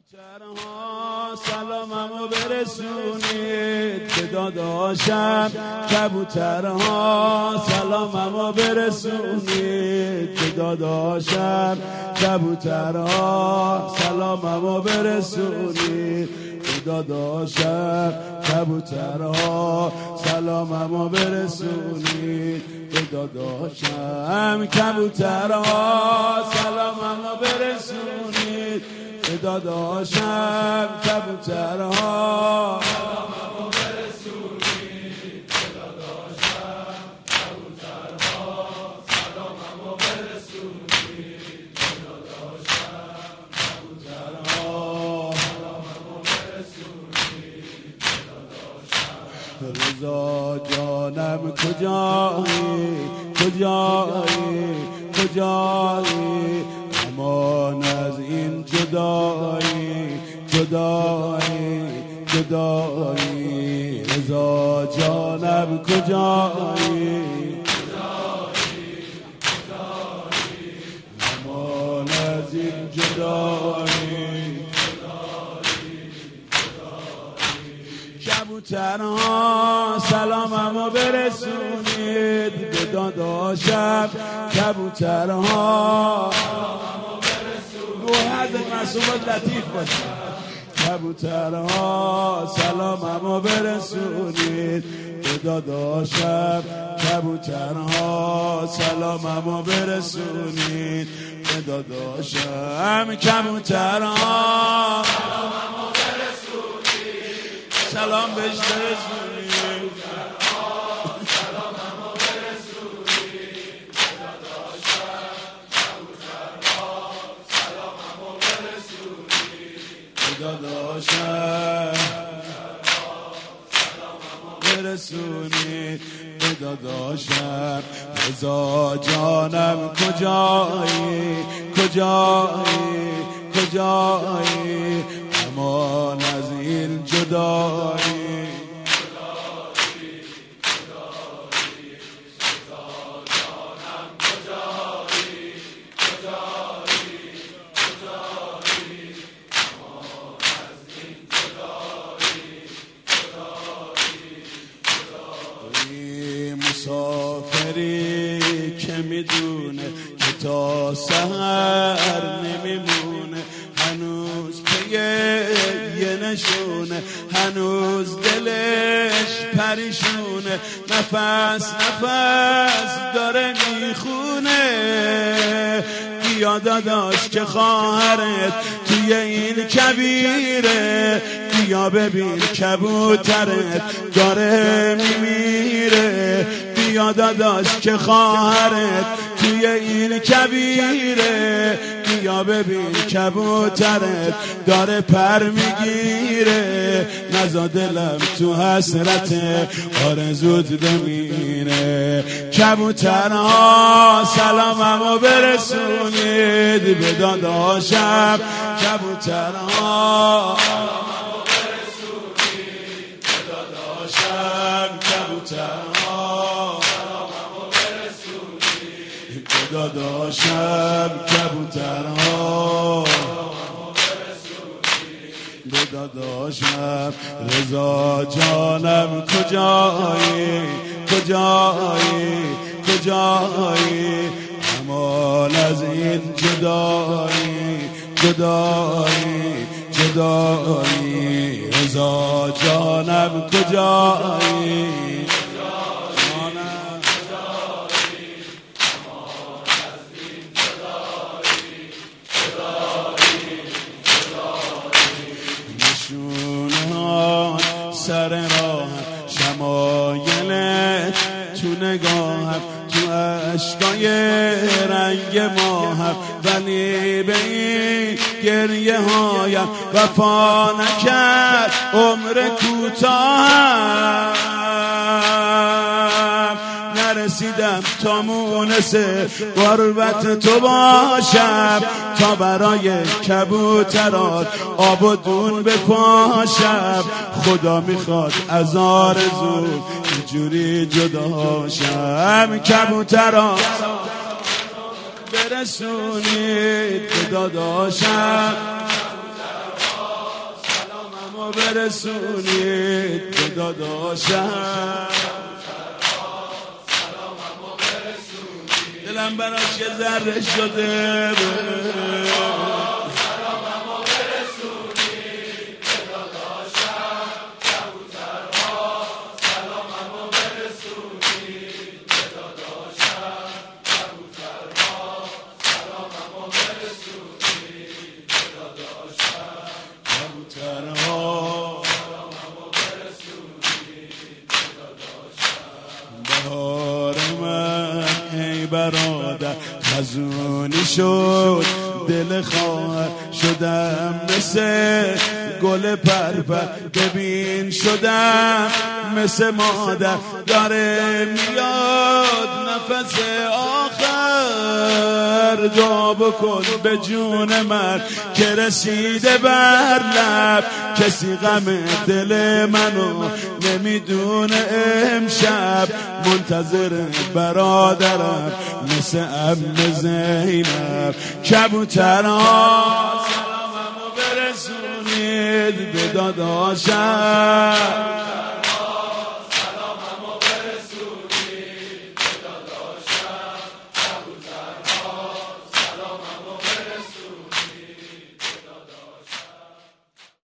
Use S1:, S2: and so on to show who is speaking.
S1: کبوترها سلاممو برسونید به داداشم. کبوترها سلاممو برسونید به داداشم. کبوترها سلاممو برسونید به داداشم. کبوترها سلاممو برسونید به داداشم. کبوترها سلاممو برسونید به داداشم. کبوترها سلاممو برسونید به داداشم. کبوترها سلاممو برسونید به داداشم. کبوترها سلاممو برسونید به داداشم. رضا جانم کجایی کجایی کجایی، امان از این جدایی جدایی جدایی. رضا جانم کجایی امان از این جدایی. کبوترها سلاممو برسونید به داداشم. کبوترها سلاممو برسونید. روح حضرت معصومات لطیف باشه. کبوترها سلاممو برسونید به داداشم. کبوترها سلاممو برسونید به داداشم. کبوترها سلاممو برسونید. سلام بهش برسونید. سلاممو برسونید به داداشم. کبوترها سلاممو برسونید به داداشم. برسونید به داداشم. رضا جانم کجایی کجایی کجایی، امان از این جدایی. مسافری که میدونه که تا سحر نمیمونه، هنوز پی یه نشونه، هنوز دلش پریشونه، نفس نفس داره میخونه. بیا داداش که خواهرت توی این کبیره، بیا ببین کبوترت داره میمیره. بیا داداش که خواهرت توی این کبیره، بیا ببین کبوترت داره پر میگیره. نزا دلم تو حسرت آرزوت بمیره. کبوترها سلاممو برسونید به داداشم. کبوترها سلاممو برسونید به داداشم. کبوترها سلاممو برسونید به داداشم. کبوترها به داداشم. رضا جانم کجایی کجایی کجایی، امان از این جدایی جدایی جدایی. رضا جانم کجایی سر راهم، شمایل تو نگاهم، تو عشقای رنگ ماهم، ولی به این گریه هایم وفا نکرد عمر کوتاهم. نرسیدم تا مونس غربت تو باشم، تا برای کبوترات آب و دون بپاشم. خدا میخواد از آرزو اینجوری جداشم. کبوترات برسونید به داداشم. برسونید به داداشم. دلم براش یه ذره شده بهار من ای برادر خزونی شد، دل خواهر شدم مثل گل پرپر، ببین شدم مثل مادر داره میاد نفس آخر. دعا بکن به جون من که رسیده بر لب، کسی غم دل منو نمیدونه امشب، منتظر برادرم مثل عم زینب. کبوترها سلاممو برسونید به داداشم.